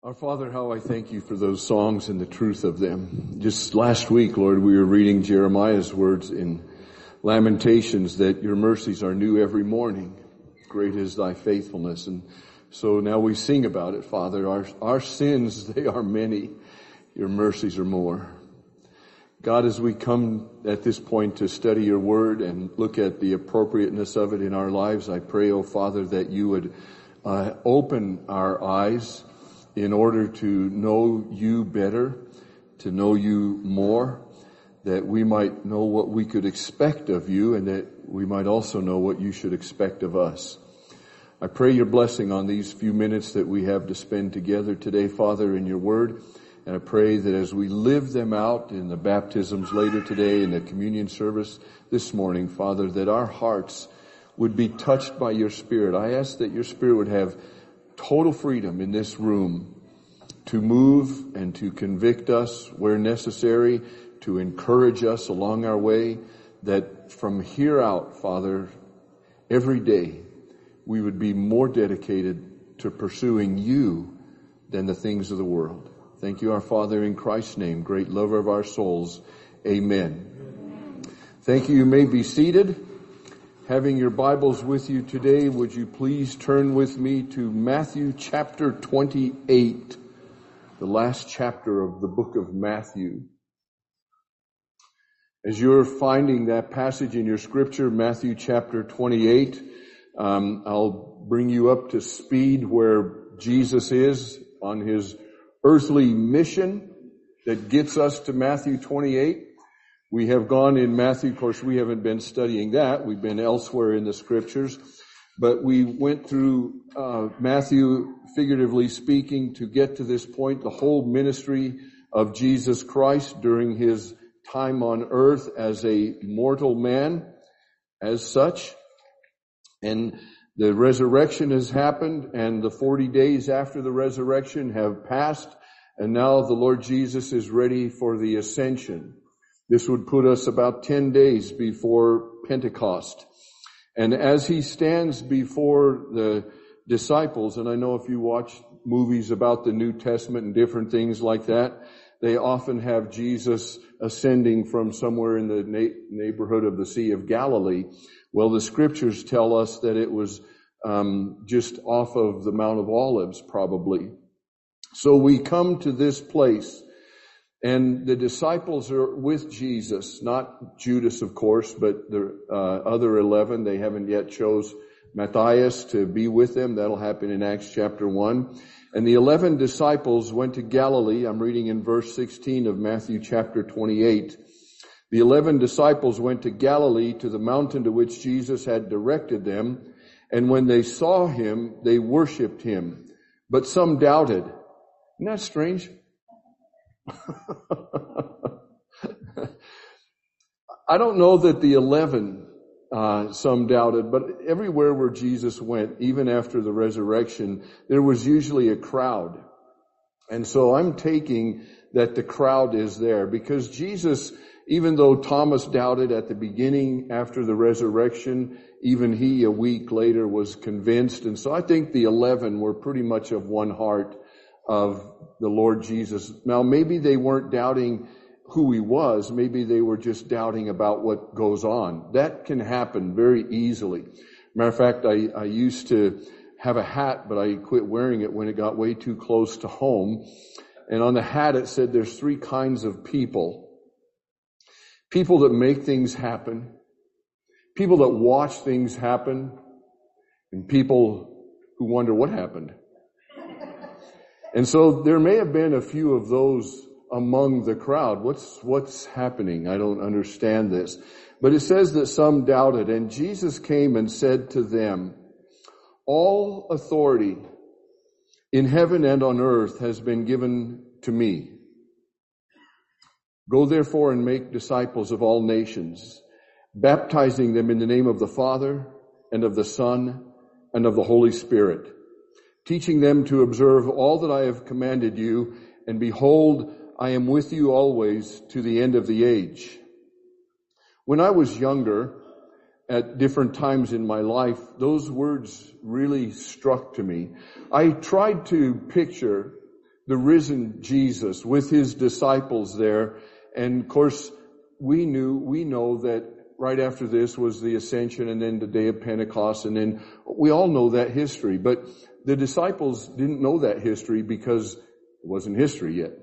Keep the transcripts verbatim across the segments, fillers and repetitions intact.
Our Father, how I thank you for those songs and the truth of them. Just last week, Lord, we were reading Jeremiah's words in Lamentations that your mercies are new every morning. Great is thy faithfulness. And so now we sing about it, Father. Our, our sins, they are many. Your mercies are more. God, as we come at this point to study your word and look at the appropriateness of it in our lives, I pray, oh Father, that you would uh, open our eyes in order to know you better, to know you more, that we might know what we could expect of you and that we might also know what you should expect of us. I pray your blessing on these few minutes that we have to spend together today, Father, in your word. And I pray that as we live them out in the baptisms later today, in the communion service this morning, Father, that our hearts would be touched by your Spirit. I ask that your Spirit would have total freedom in this room to move and to convict us where necessary, to encourage us along our way, that from here out, Father, every day we would be more dedicated to pursuing you than the things of the world. Thank you, our Father, in Christ's name, great lover of our souls. Amen. Amen. Thank you. You may be seated. Having your Bibles with you today, would you please turn with me to Matthew chapter twenty-eight, the last chapter of the book of Matthew. As you're finding that passage in your scripture, Matthew chapter twenty-eight, um, I'll bring you up to speed where Jesus is on his earthly mission that gets us to Matthew twenty-eight. We have gone in Matthew, of course we haven't been studying that, we've been elsewhere in the scriptures, but we went through uh, Matthew, figuratively speaking, to get to this point, the whole ministry of Jesus Christ during his time on earth as a mortal man, as such. And the resurrection has happened, and the forty days after the resurrection have passed, and now the Lord Jesus is ready for the ascension. This would put us about ten days before Pentecost. And as he stands before the disciples, and I know if you watch movies about the New Testament and different things like that, they often have Jesus ascending from somewhere in the na- neighborhood of the Sea of Galilee. Well, the scriptures tell us that it was um, just off of the Mount of Olives, probably. So we come to this place, and the disciples are with Jesus, not Judas, of course, but the uh, other eleven. They haven't yet chose Matthias to be with them. That'll happen in Acts chapter one. And the eleven disciples went to Galilee. I'm reading in verse sixteen of Matthew chapter twenty-eight. The eleven disciples went to Galilee, to the mountain to which Jesus had directed them. And when they saw him, they worshipped him. But some doubted. Isn't that strange? I don't know that the eleven, uh, some doubted, but everywhere where Jesus went, even after the resurrection, there was usually a crowd. And so I'm taking that the crowd is there because Jesus, even though Thomas doubted at the beginning after the resurrection, even he a week later was convinced. And so I think the eleven were pretty much of one heart of the Lord Jesus. Now, maybe they weren't doubting who he was. Maybe they were just doubting about what goes on. That can happen very easily. Matter of fact, I, I used to have a hat, but I quit wearing it when it got way too close to home. And on the hat it said there's three kinds of people. People that make things happen, people that watch things happen, and people who wonder what happened. And so there may have been a few of those among the crowd. What's, what's happening? I don't understand this. But it says that some doubted, and Jesus came and said to them, all authority in heaven and on earth has been given to me. Go therefore and make disciples of all nations, baptizing them in the name of the Father and of the Son and of the Holy Spirit, teaching them to observe all that I have commanded you, and behold, I am with you always to the end of the age. When I was younger, at different times in my life, those words really struck to me. I tried to picture the risen Jesus with his disciples there. And of course, we knew, we know that right after this was the ascension and then the day of Pentecost, and then we all know that history. But the disciples didn't know that history because it wasn't history yet.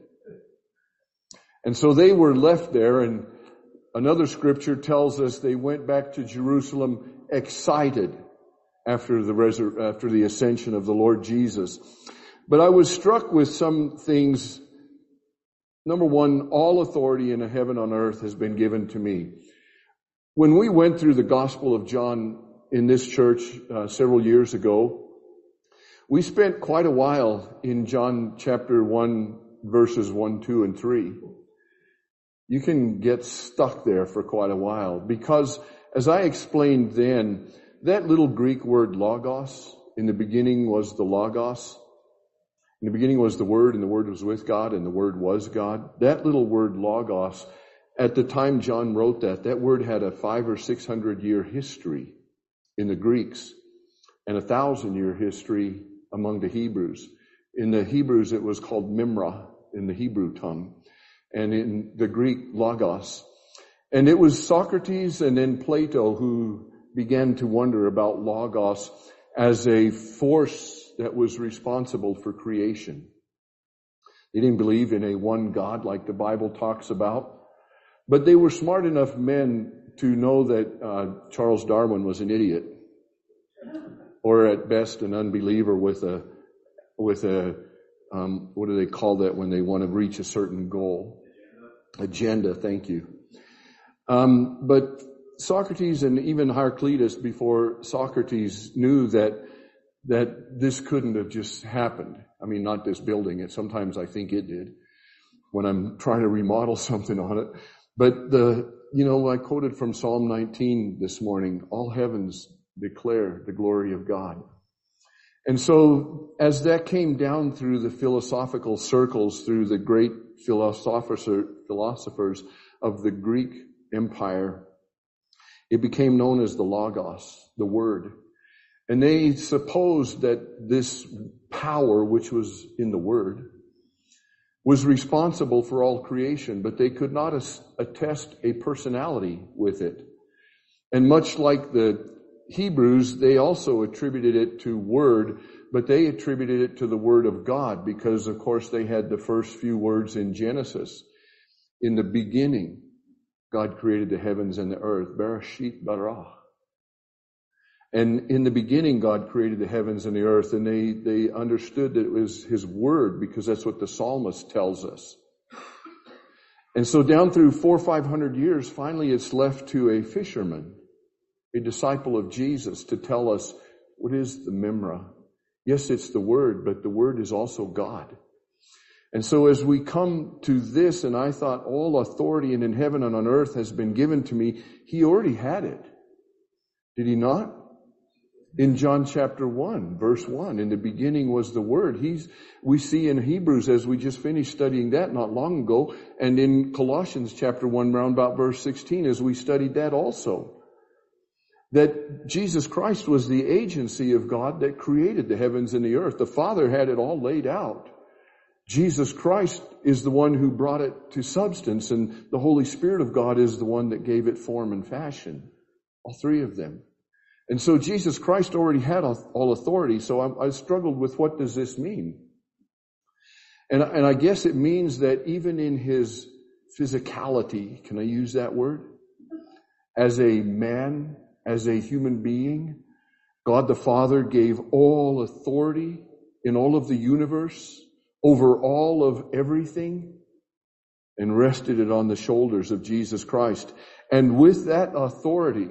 And so they were left there, and another scripture tells us they went back to Jerusalem excited after the resur- after the ascension of the Lord Jesus. But I was struck with some things. Number one, all authority in heaven and on earth has been given to me. When we went through the Gospel of John in this church uh, several years ago, we spent quite a while in John chapter one, verses one, two, and three. You can get stuck there for quite a while because, as I explained then, that little Greek word logos, in the beginning was the logos. In the beginning was the Word, and the Word was with God, and the Word was God. That little word logos, at the time John wrote that, that word had a five or six hundred year history in the Greeks and a thousand year history among the Hebrews. In the Hebrews, it was called Mimra in the Hebrew tongue, and in the Greek, logos. And it was Socrates and then Plato who began to wonder about logos as a force that was responsible for creation. They didn't believe in a one God like the Bible talks about, but they were smart enough men to know that uh, Charles Darwin was an idiot, or at best an unbeliever with a with a um, what do they call that when they want to reach a certain goal? Agenda. Thank you. Um, but Socrates and even Heraclitus before Socrates knew that that this couldn't have just happened. I mean, not this building. It sometimes I think it did when I'm trying to remodel something on it. But the, you know, I quoted from Psalm nineteen this morning, all heavens declare the glory of God. And so as that came down through the philosophical circles, through the great philosophers, philosophers of the Greek Empire, it became known as the Logos, the Word. And they supposed that this power, which was in the Word, was responsible for all creation, but they could not attest a personality with it. And much like the Hebrews, they also attributed it to Word, but they attributed it to the Word of God because, of course, they had the first few words in Genesis. In the beginning, God created the heavens and the earth. Bereshit bara. And in the beginning, God created the heavens and the earth, and they, they understood that it was His Word because that's what the psalmist tells us. And so down through four or five hundred years, finally it's left to a fisherman, a disciple of Jesus, to tell us what is the Mimra. Yes, it's the Word, but the Word is also God. And so as we come to this, and I thought all authority in heaven and on earth has been given to me, He already had it. Did He not? In John chapter one, verse one, in the beginning was the Word. He's, we see in Hebrews, as we just finished studying that not long ago, and in Colossians chapter one, round about verse sixteen, as we studied that also, that Jesus Christ was the agency of God that created the heavens and the earth. The Father had it all laid out. Jesus Christ is the one who brought it to substance, and the Holy Spirit of God is the one that gave it form and fashion. All three of them. And so Jesus Christ already had all authority, so I, I struggled with what does this mean? And, and I guess it means that even in His physicality, can I use that word? As a man, as a human being, God the Father gave all authority in all of the universe, over all of everything, and rested it on the shoulders of Jesus Christ. And with that authority,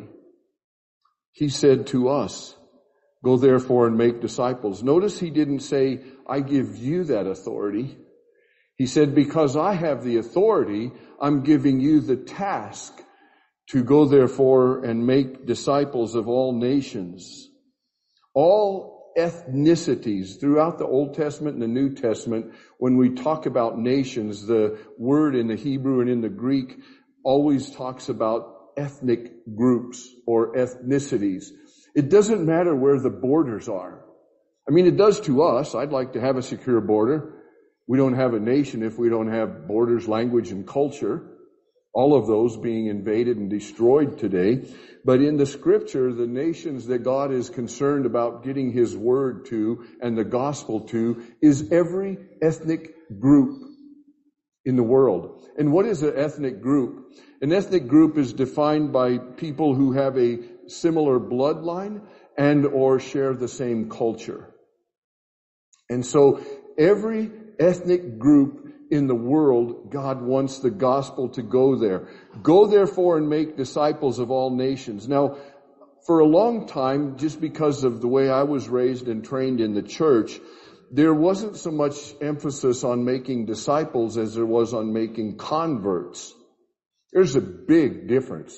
He said to us, go therefore and make disciples. Notice He didn't say, I give you that authority. He said, because I have the authority, I'm giving you the task to go therefore and make disciples of all nations. All ethnicities throughout the Old Testament and the New Testament, when we talk about nations, the word in the Hebrew and in the Greek always talks about ethnic groups or ethnicities. It doesn't matter where the borders are. I mean, it does to us. I'd like to have a secure border. We don't have a nation if we don't have borders, language, and culture. All of those being invaded and destroyed today. But in the scripture, the nations that God is concerned about getting his word to and the gospel to is every ethnic group in the world. And what is an ethnic group? An ethnic group is defined by people who have a similar bloodline and or share the same culture. And so every ethnic group in the world, God wants the gospel to go there. Go therefore and make disciples of all nations. Now, for a long time, just because of the way I was raised and trained in the church, there wasn't so much emphasis on making disciples as there was on making converts. There's a big difference.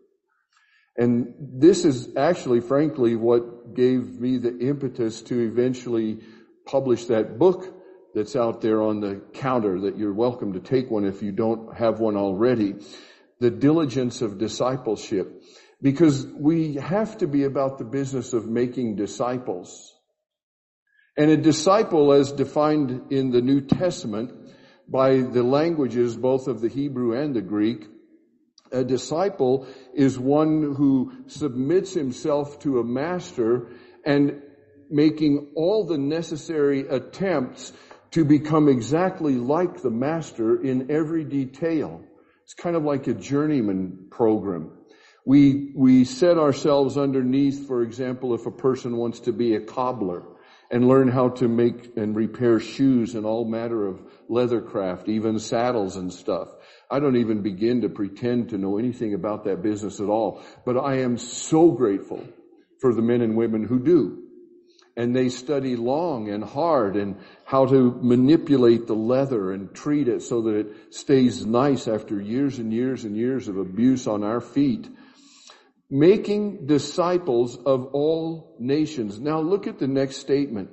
And this is actually, frankly, what gave me the impetus to eventually publish that book that's out there on the counter, that you're welcome to take one if you don't have one already. The Diligence of Discipleship. Because we have to be about the business of making disciples. And a disciple, as defined in the New Testament by the languages both of the Hebrew and the Greek, a disciple is one who submits himself to a master and making all the necessary attempts to become exactly like the master in every detail. It's kind of like a journeyman program. We, we set ourselves underneath, for example, if a person wants to be a cobbler and learn how to make and repair shoes and all manner of leathercraft, even saddles and stuff. I don't even begin to pretend to know anything about that business at all, but I am so grateful for the men and women who do. And they study long and hard and how to manipulate the leather and treat it so that it stays nice after years and years and years of abuse on our feet. Making disciples of all nations. Now look at the next statement.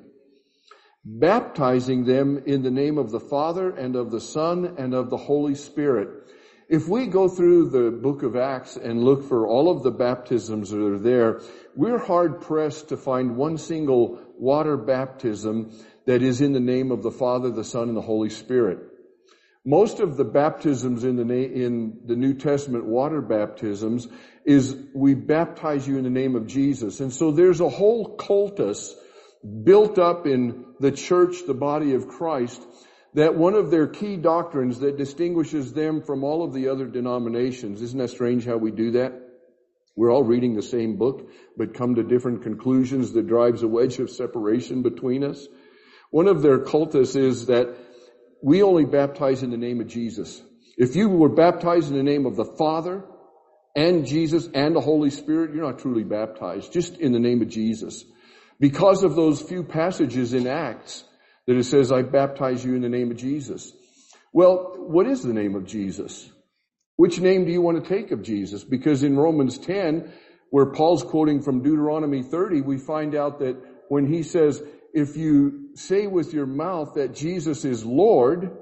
Baptizing them in the name of the Father and of the Son and of the Holy Spirit. If we go through the book of Acts and look for all of the baptisms that are there, we're hard pressed to find one single water baptism that is in the name of the Father, the Son, and the Holy Spirit. Most of the baptisms in the na- in the New Testament water baptisms is we baptize you in the name of Jesus. And so there's a whole cultus built up in the church, the body of Christ, that one of their key doctrines that distinguishes them from all of the other denominations. Isn't that strange how we do that? We're all reading the same book, but come to different conclusions that drives a wedge of separation between us. One of their cultus is that we only baptize in the name of Jesus. If you were baptized in the name of the Father and Jesus and the Holy Spirit, you're not truly baptized, just in the name of Jesus. Because of those few passages in Acts that it says, I baptize you in the name of Jesus. Well, what is the name of Jesus? Which name do you want to take of Jesus? Because in Romans ten, where Paul's quoting from Deuteronomy thirty, we find out that when he says, if you say with your mouth that Jesus is Lord,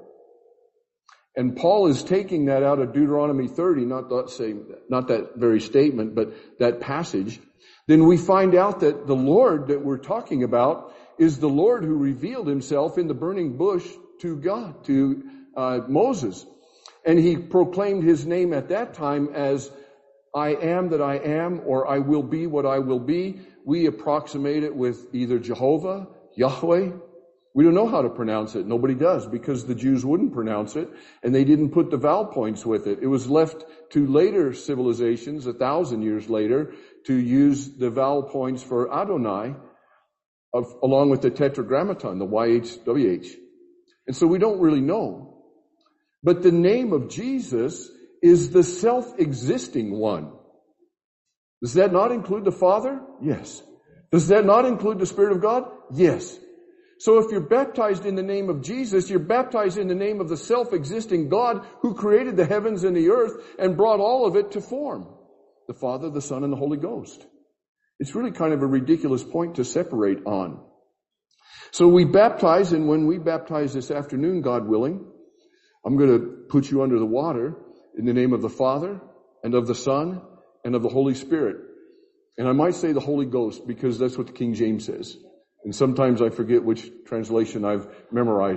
and Paul is taking that out of Deuteronomy thirty, not that same, not that very statement, but that passage, then we find out that the Lord that we're talking about is the Lord who revealed himself in the burning bush to God, to uh, Moses. And he proclaimed his name at that time as I am that I am, or I will be what I will be. We approximate it with either Jehovah, Yahweh. We don't know how to pronounce it. Nobody does, because the Jews wouldn't pronounce it, and they didn't put the vowel points with it. It was left to later civilizations, a thousand years later, to use the vowel points for Adonai, of, along with the tetragrammaton, the Y H W H. And so we don't really know. But the name of Jesus is the self-existing one. Does that not include the Father? Yes. Does that not include the Spirit of God? Yes. So if you're baptized in the name of Jesus, you're baptized in the name of the self-existing God who created the heavens and the earth and brought all of it to form. The Father, the Son, and the Holy Ghost. It's really kind of a ridiculous point to separate on. So we baptize, and when we baptize this afternoon, God willing, I'm going to put you under the water in the name of the Father and of the Son and of the Holy Spirit. And I might say the Holy Ghost because that's what the King James says. And sometimes I forget which translation I've memorized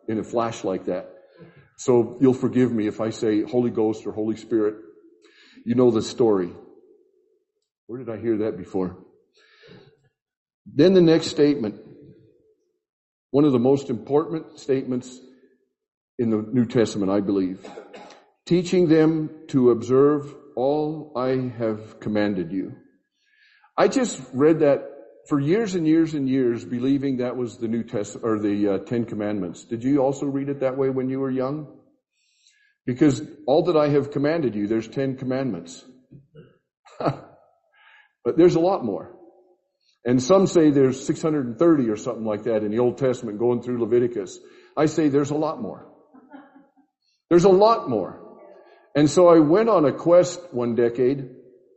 in a flash like that. So you'll forgive me if I say Holy Ghost or Holy Spirit. You know the story. Where did I hear that before? Then the next statement, one of the most important statements in the New Testament, I believe. Teaching them to observe all I have commanded you. I just read that for years and years and years, believing that was the New Testament or the uh, Ten Commandments. Did you also read it that way when you were young? Because all that I have commanded you, there's Ten Commandments. But there's a lot more. And some say there's six hundred thirty or something like that in the Old Testament going through Leviticus. I say there's a lot more. There's a lot more. And so I went on a quest one decade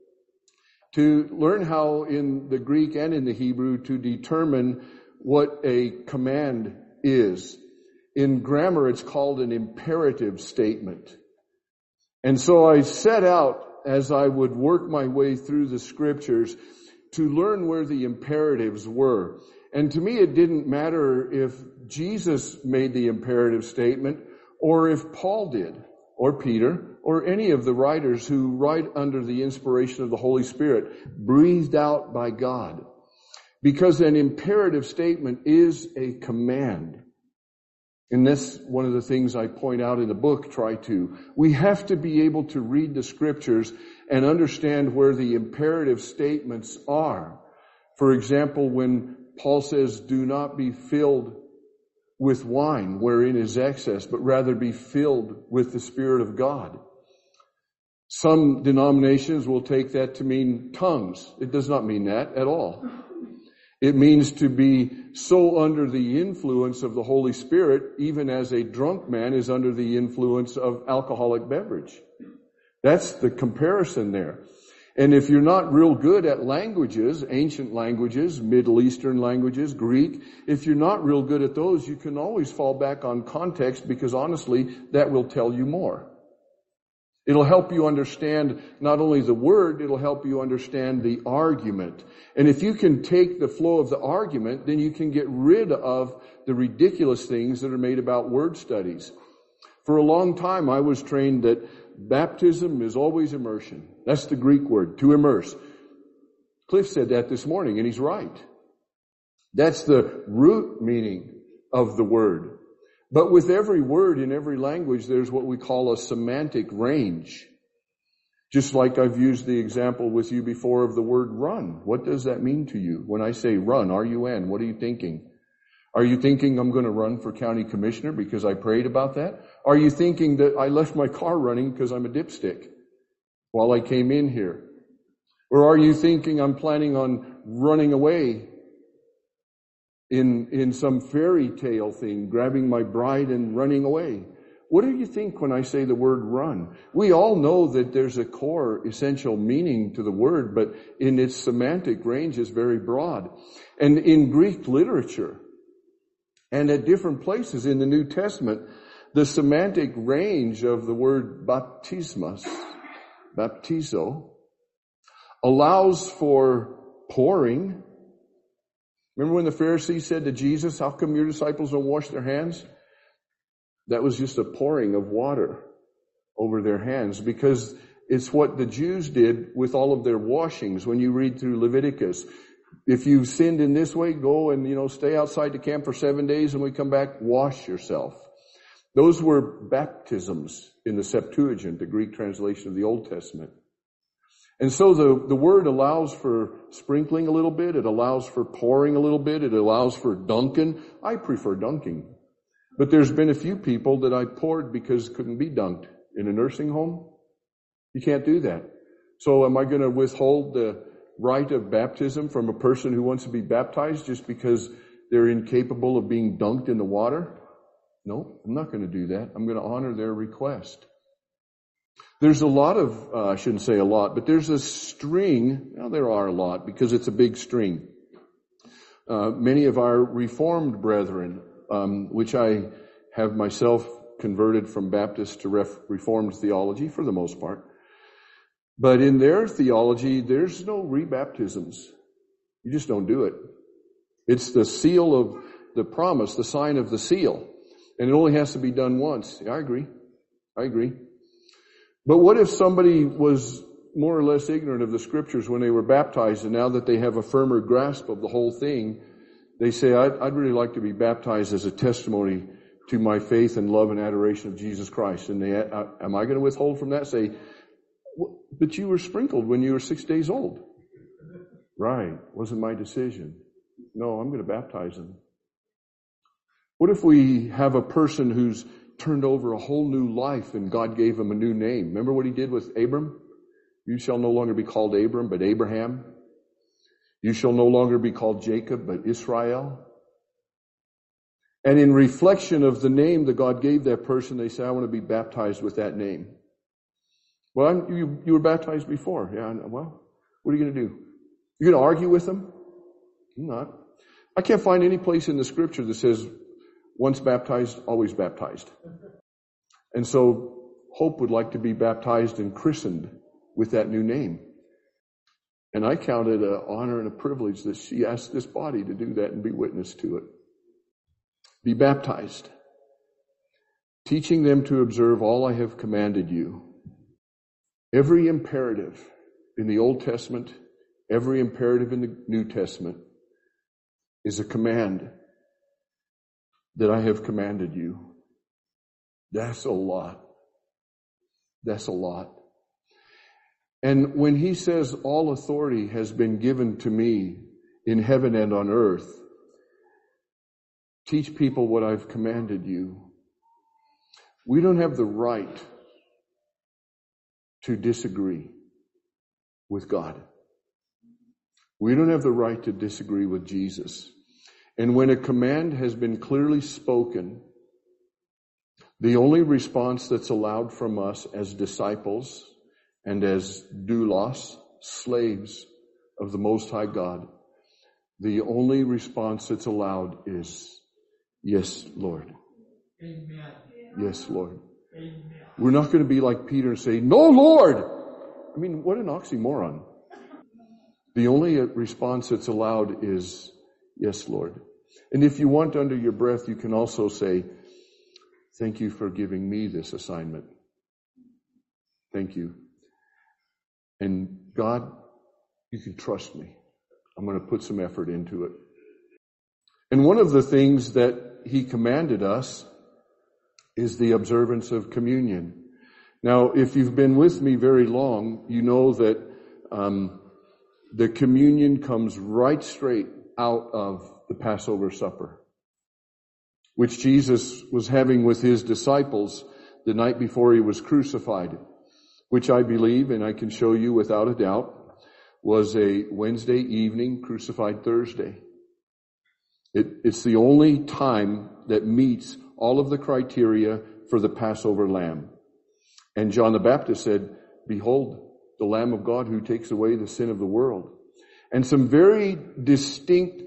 to learn how in the Greek and in the Hebrew to determine what a command is. In grammar, it's called an imperative statement. And so I set out, as I would work my way through the scriptures, to learn where the imperatives were. And to me, it didn't matter if Jesus made the imperative statement or if Paul did, or Peter, or any of the writers who write under the inspiration of the Holy Spirit, breathed out by God. Because an imperative statement is a command. And that's one of the things I point out in the book, try to. We have to be able to read the scriptures and understand where the imperative statements are. For example, when Paul says, do not be filled with wine wherein is excess, but rather be filled with the Spirit of God. Some denominations will take that to mean tongues. It does not mean that at all. It means to be so under the influence of the Holy Spirit, even as a drunk man is under the influence of alcoholic beverage. That's the comparison there. And if you're not real good at languages, ancient languages, Middle Eastern languages, Greek, if you're not real good at those, you can always fall back on context, because honestly, that will tell you more. It'll help you understand not only the word, it'll help you understand the argument. And if you can take the flow of the argument, then you can get rid of the ridiculous things that are made about word studies. For a long time, I was trained that baptism is always immersion. That's the Greek word, to immerse. Cliff said that this morning, and he's right. That's the root meaning of the word. But with every word in every language, there's what we call a semantic range. Just like I've used the example with you before of the word run. What does that mean to you? When I say run, R U N, what are you thinking? Are you thinking I'm going to run for county commissioner because I prayed about that? Are you thinking that I left my car running because I'm a dipstick while I came in here? Or are you thinking I'm planning on running away in in some fairy tale thing, grabbing my bride and running away? What do you think when I say the word run? We all know that there's a core essential meaning to the word, but in its semantic range is very broad. And in Greek literature, and at different places in the New Testament, the semantic range of the word baptismos, baptizo, allows for pouring. Remember when the Pharisees said to Jesus, how come your disciples don't wash their hands? That was just a pouring of water over their hands, because it's what the Jews did with all of their washings. When you read through Leviticus, if you sinned in this way, go and, you know, stay outside the camp for seven days and we come back, wash yourself. Those were baptisms in the Septuagint, the Greek translation of the Old Testament. And so the, the word allows for sprinkling a little bit. It allows for pouring a little bit. It allows for dunking. I prefer dunking. But there's been a few people that I poured because couldn't be dunked in a nursing home. You can't do that. So am I going to withhold the rite of baptism from a person who wants to be baptized just because they're incapable of being dunked in the water? No, I'm not going to do that. I'm going to honor their request. There's a lot of, uh, I shouldn't say a lot, but there's a string. Well, there are a lot because it's a big string. Uh, many of our Reformed brethren, um, which I have myself converted from Baptist to Ref- Reformed theology for the most part. But in their theology, there's no rebaptisms. You just don't do it. It's the seal of the promise, the sign of the seal. And it only has to be done once. Yeah, I agree. I agree. But what if somebody was more or less ignorant of the scriptures when they were baptized, and now that they have a firmer grasp of the whole thing, they say, I'd, I'd really like to be baptized as a testimony to my faith and love and adoration of Jesus Christ. And they, uh, am I going to withhold from that? Say, but you were sprinkled when you were six days old. Right. Wasn't my decision. No, I'm going to baptize them. What if we have a person who's turned over a whole new life and God gave him a new name? Remember what he did with Abram? You shall no longer be called Abram, but Abraham. You shall no longer be called Jacob, but Israel. And in reflection of the name that God gave that person, they say, I want to be baptized with that name. Well, you, you were baptized before. Yeah, well, what are you going to do? You're going to argue with them? I'm not. I can't find any place in the scripture that says, once baptized, always baptized. And so Hope would like to be baptized and christened with that new name. And I count it an honor and a privilege that she asked this body to do that and be witness to it. Be baptized, teaching them to observe all I have commanded you. Every imperative in the Old Testament, every imperative in the New Testament is a command that I have commanded you. That's a lot. That's a lot. And when he says all authority has been given to me in heaven and on earth, teach people what I've commanded you. We don't have the right to disagree with God. We don't have the right to disagree with Jesus. And when a command has been clearly spoken, the only response that's allowed from us as disciples and as doulos, slaves of the Most High God, the only response that's allowed is, yes, Lord. Amen. Yes, Lord. Amen. We're not going to be like Peter and say, no, Lord. I mean, what an oxymoron. The only response that's allowed is, yes, Lord. And if you want under your breath, you can also say, thank you for giving me this assignment. Thank you. And God, you can trust me. I'm going to put some effort into it. And one of the things that he commanded us is the observance of communion. Now, if you've been with me very long, you know that um, the communion comes right straight out of the Passover supper, which Jesus was having with his disciples the night before he was crucified, which I believe, and I can show you without a doubt, was a Wednesday evening, crucified Thursday. It, it's the only time that meets all of the criteria for the Passover lamb. And John the Baptist said, behold, the Lamb of God who takes away the sin of the world. And some very distinct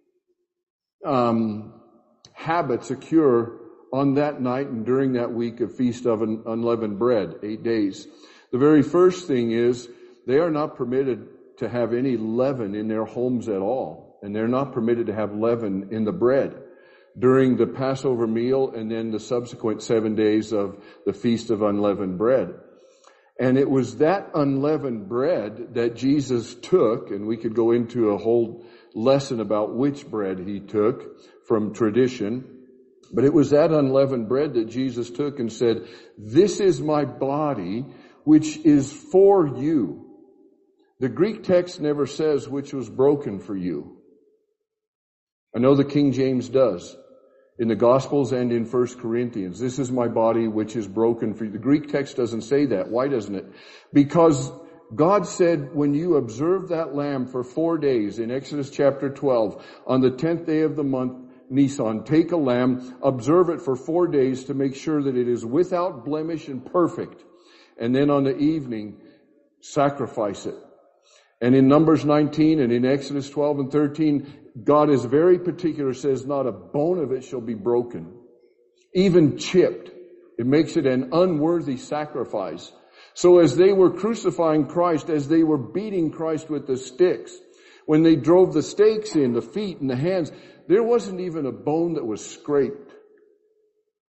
um, habits occur on that night and during that week of Feast of Unleavened Bread, eight days. The very first thing is they are not permitted to have any leaven in their homes at all. And they're not permitted to have leaven in the bread during the Passover meal and then the subsequent seven days of the Feast of Unleavened Bread. And it was that unleavened bread that Jesus took, and we could go into a whole lesson about which bread he took from tradition, but it was that unleavened bread that Jesus took and said, this is my body, which is for you. The Greek text never says which was broken for you. I know the King James does. In the Gospels and in First Corinthians, this is my body which is broken for you. The Greek text doesn't say that. Why doesn't it? Because God said when you observe that lamb for four days in Exodus chapter twelve, on the tenth day of the month, Nisan, take a lamb, observe it for four days to make sure that it is without blemish and perfect. And then on the evening, sacrifice it. And in Numbers nineteen and in Exodus twelve and thirteen, God is very particular, says not a bone of it shall be broken, even chipped. It makes it an unworthy sacrifice. So as they were crucifying Christ, as they were beating Christ with the sticks, when they drove the stakes in, the feet and the hands, there wasn't even a bone that was scraped.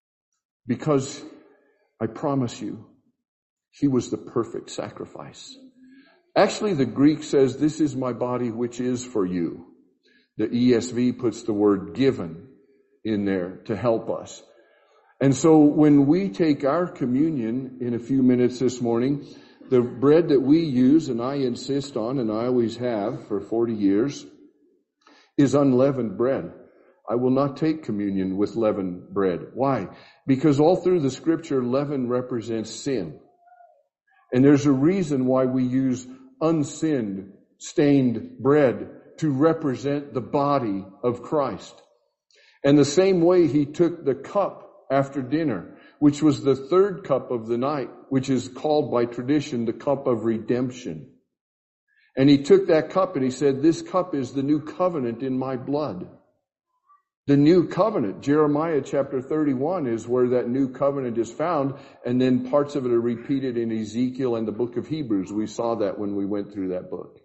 Because I promise you, he was the perfect sacrifice. Actually, the Greek says, this is my body which is for you. The E S V puts the word given in there to help us. And so when we take our communion in a few minutes this morning, the bread that we use, and I insist on, and I always have for forty years, is unleavened bread. I will not take communion with leavened bread. Why? Because all through the scripture, leaven represents sin. And there's a reason why we use unsinned, stained bread to represent the body of Christ. And the same way he took the cup after dinner, which was the third cup of the night, which is called by tradition the cup of redemption. And he took that cup and he said, this cup is the new covenant in my blood. The new covenant. Jeremiah chapter thirty-one is where that new covenant is found, and then parts of it are repeated in Ezekiel and the book of Hebrews. We saw that when we went through that book.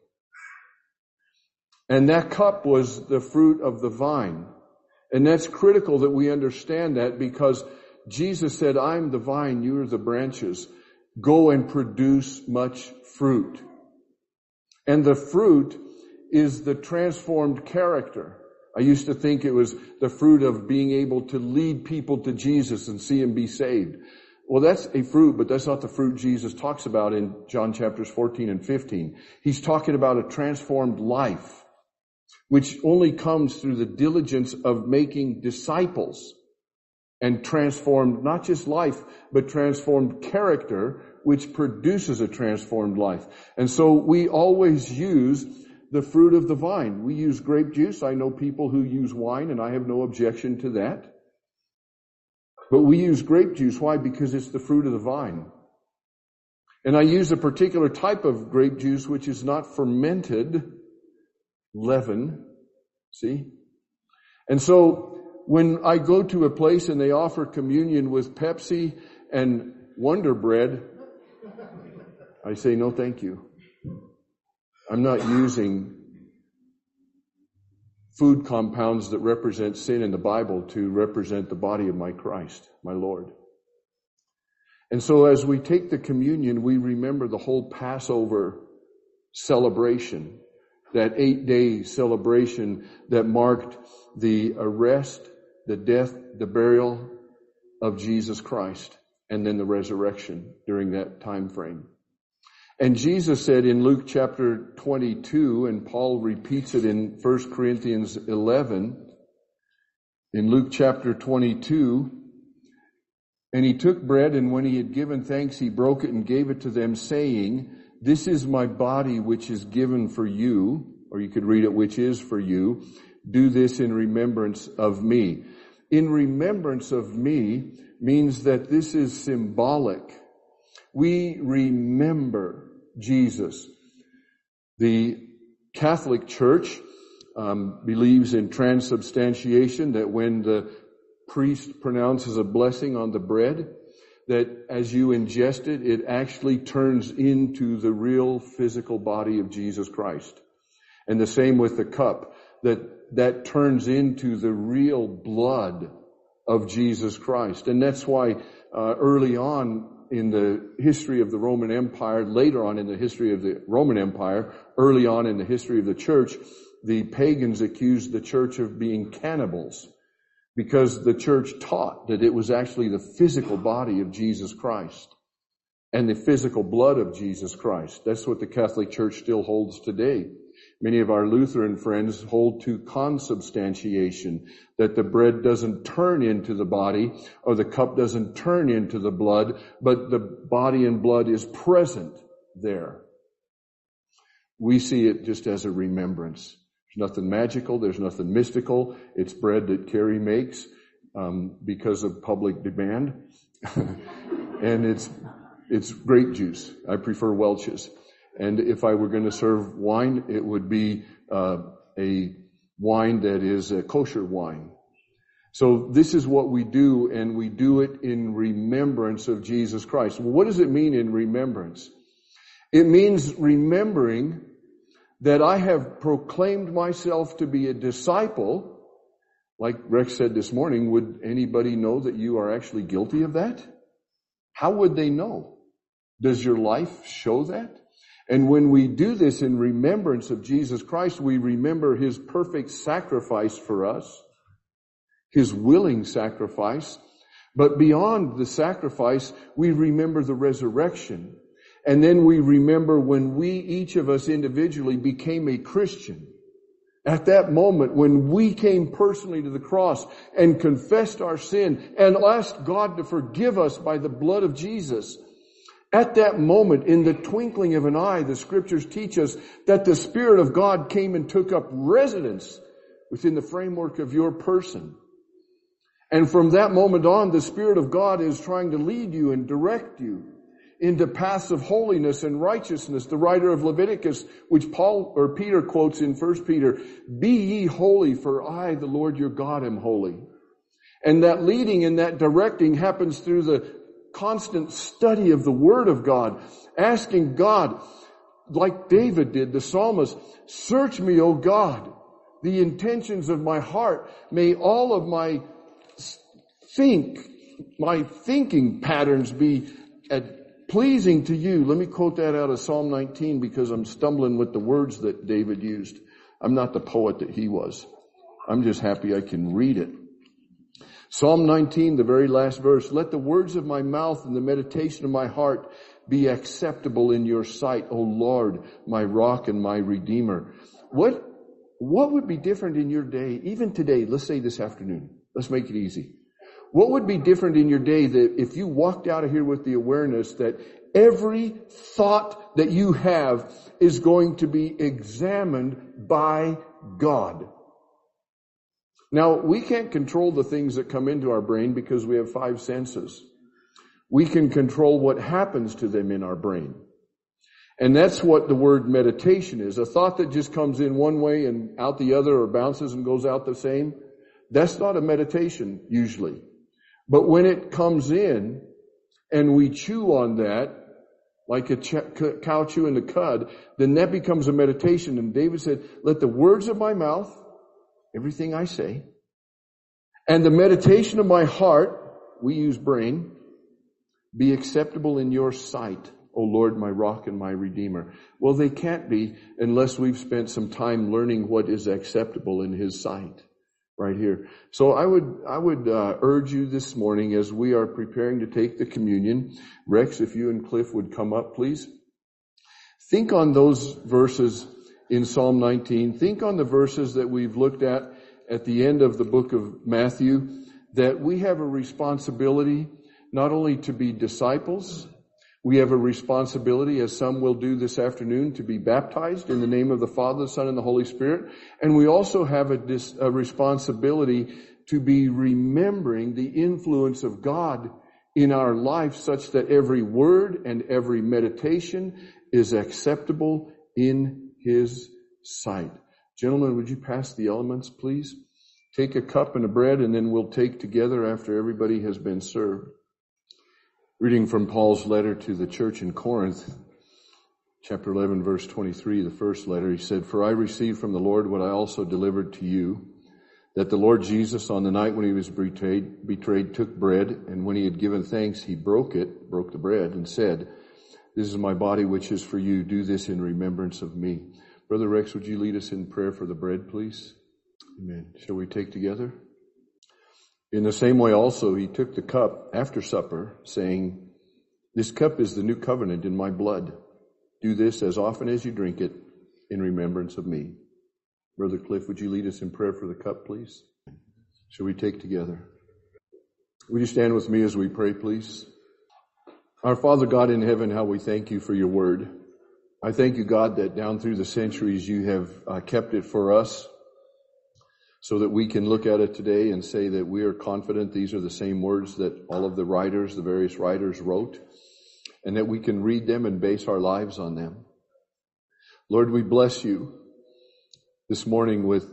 And that cup was the fruit of the vine. And that's critical that we understand that, because Jesus said, I'm the vine, you are the branches. Go and produce much fruit. And the fruit is the transformed character. I used to think it was the fruit of being able to lead people to Jesus and see them be saved. Well, that's a fruit, but that's not the fruit Jesus talks about in John chapters fourteen and fifteen. He's talking about a transformed life, which only comes through the diligence of making disciples, and transformed, not just life, but transformed character, which produces a transformed life. And so we always use the fruit of the vine. We use grape juice. I know people who use wine, and I have no objection to that. But we use grape juice. Why? Because it's the fruit of the vine. And I use a particular type of grape juice which is not fermented leaven. See? And so when I go to a place and they offer communion with Pepsi and Wonder Bread, I say, no, thank you. I'm not using food compounds that represent sin in the Bible to represent the body of my Christ, my Lord. And so as we take the communion, we remember the whole Passover celebration, that eight-day celebration that marked the arrest, the death, the burial of Jesus Christ, and then the resurrection during that time frame. And Jesus said in Luke chapter twenty-two, and Paul repeats it in First Corinthians eleven, in Luke chapter twenty-two, and he took bread, and when he had given thanks, he broke it and gave it to them, saying, this is my body which is given for you, or you could read it, which is for you. Do this in remembrance of me. In remembrance of me means that this is symbolic. We remember Jesus. The Catholic Church um, believes in transubstantiation, that when the priest pronounces a blessing on the bread, that as you ingest it, it actually turns into the real physical body of Jesus Christ. And the same with the cup, that that turns into the real blood of Jesus Christ. And that's why uh, early on in the history of the Roman Empire, later on in the history of the Roman Empire, early on in the history of the church, the pagans accused the church of being cannibals, because the church taught that it was actually the physical body of Jesus Christ and the physical blood of Jesus Christ. That's what the Catholic Church still holds today. Many of our Lutheran friends hold to consubstantiation, that the bread doesn't turn into the body or the cup doesn't turn into the blood, but the body and blood is present there. We see it just as a remembrance. There's nothing magical. There's nothing mystical. It's bread that Carrie makes um, because of public demand. And it's it's grape juice. I prefer Welch's. And if I were going to serve wine, it would be uh, a wine that is a kosher wine. So this is what we do, and we do it in remembrance of Jesus Christ. Well, what does it mean in remembrance? It means remembering that I have proclaimed myself to be a disciple, like Rex said this morning, would anybody know that you are actually guilty of that? How would they know? Does your life show that? And when we do this in remembrance of Jesus Christ, we remember His perfect sacrifice for us, His willing sacrifice. But beyond the sacrifice, we remember the resurrection. And then we remember when we, each of us individually, became a Christian. At that moment, when we came personally to the cross and confessed our sin and asked God to forgive us by the blood of Jesus, at that moment, in the twinkling of an eye, the Scriptures teach us that the Spirit of God came and took up residence within the framework of your person. And from that moment on, the Spirit of God is trying to lead you and direct you into paths of holiness and righteousness. The writer of Leviticus, which Paul or Peter quotes in First Peter, "Be ye holy, for I, the Lord your God, am holy." And that leading and that directing happens through the constant study of the Word of God, asking God, like David did, the psalmist, "Search me, O God, the intentions of my heart. May all of my think, my thinking patterns be at pleasing to you." Let me quote that out of Psalm nineteen because I'm stumbling with the words that David used. I'm not the poet that he was. I'm just happy I can read it. Psalm nineteen, the very last verse, "Let the words of my mouth and the meditation of my heart be acceptable in your sight, O Lord, my rock and my redeemer." What, what would be different in your day, even today, let's say this afternoon, let's make it easy. What would be different in your day that if you walked out of here with the awareness that every thought that you have is going to be examined by God? Now, we can't control the things that come into our brain because we have five senses. We can control what happens to them in our brain. And that's what the word meditation is. A thought that just comes in one way and out the other, or bounces and goes out the same, that's not a meditation usually. But when it comes in and we chew on that, like a ch- cow chewing the cud, then that becomes a meditation. And David said, "Let the words of my mouth," everything I say, "and the meditation of my heart," we use brain, "be acceptable in your sight, O Lord, my rock and my redeemer." Well, they can't be unless we've spent some time learning what is acceptable in His sight right here. So I would, I would uh, urge you this morning as we are preparing to take the communion. Rex, if you and Cliff would come up, please. Think on those verses in Psalm nineteen. Think on the verses that we've looked at at the end of the book of Matthew, that we have a responsibility not only to be disciples, we have a responsibility, as some will do this afternoon, to be baptized in the name of the Father, the Son, and the Holy Spirit. And we also have a, dis, a responsibility to be remembering the influence of God in our life such that every word and every meditation is acceptable in His sight. Gentlemen, would you pass the elements, please? Take a cup and a bread, and then we'll take together after everybody has been served. Reading from Paul's letter to the church in Corinth, chapter eleven, verse twenty-three, the first letter, he said, "For I received from the Lord what I also delivered to you, that the Lord Jesus, on the night when He was betrayed, betrayed, took bread, and when He had given thanks, He broke it, broke the bread, and said, 'This is my body which is for you. Do this in remembrance of me.'" Brother Rex, would you lead us in prayer for the bread, please? Amen. Shall we take together? "In the same way also He took the cup after supper, saying, 'This cup is the new covenant in my blood. Do this as often as you drink it in remembrance of me.'" Brother Cliff, would you lead us in prayer for the cup, please? Shall we take together? Would you stand with me as we pray, please? Our Father God in heaven, how we thank You for Your word. I thank You, God, that down through the centuries You have uh, kept it for us, so that we can look at it today and say that we are confident these are the same words that all of the writers, the various writers wrote, and that we can read them and base our lives on them. Lord, we bless You this morning with,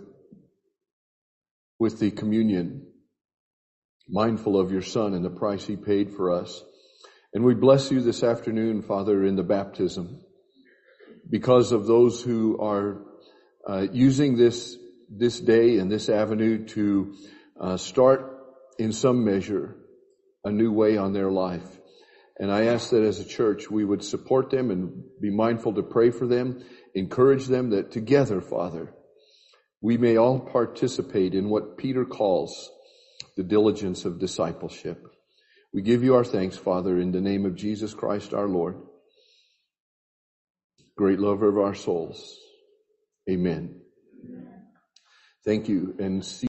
with the communion, mindful of Your Son and the price He paid for us. And we bless You this afternoon, Father, in the baptism, because of those who are uh, using this this day and this avenue to uh, start in some measure a new way on their life. And I ask that as a church we would support them and be mindful to pray for them, encourage them that together, Father, we may all participate in what Peter calls the diligence of discipleship. We give you our thanks, Father, in the name of Jesus Christ our Lord, great lover of our souls. Amen. Thank you, and see